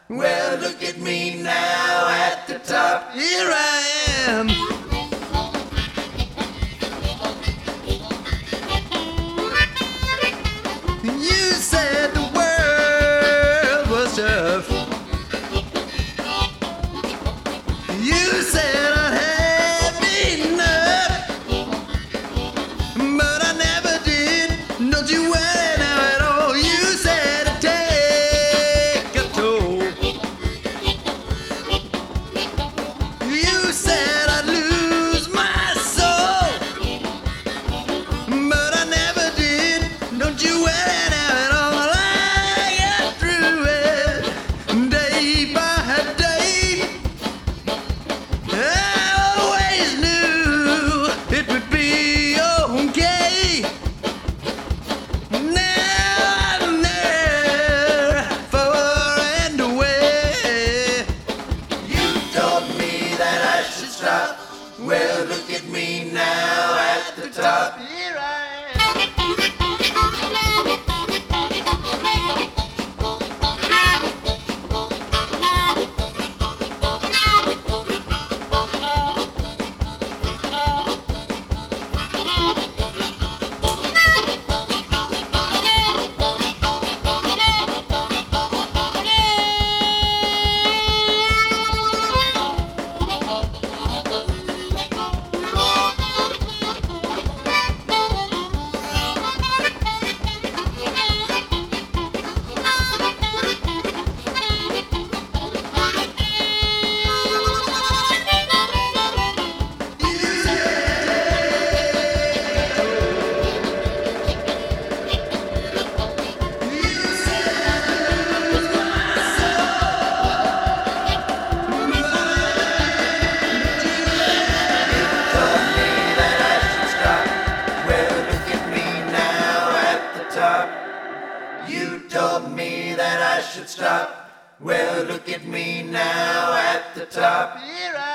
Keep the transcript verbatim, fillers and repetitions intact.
Well, look at me now at the top. Here I am. You said the world was tough. You said I'd had enough, but I never did. Don't you worry now at all. You said it'd take a toll. You said I'd lose my soul, but I never did. Don't you worry now at all. I got through it day by day. I always knew it would be okay. Now I'm there, far and away. You told me that I should stop. Well, look at me now at the top. Here I am. You told me that I should stop. Well, look at me now at the top. Here I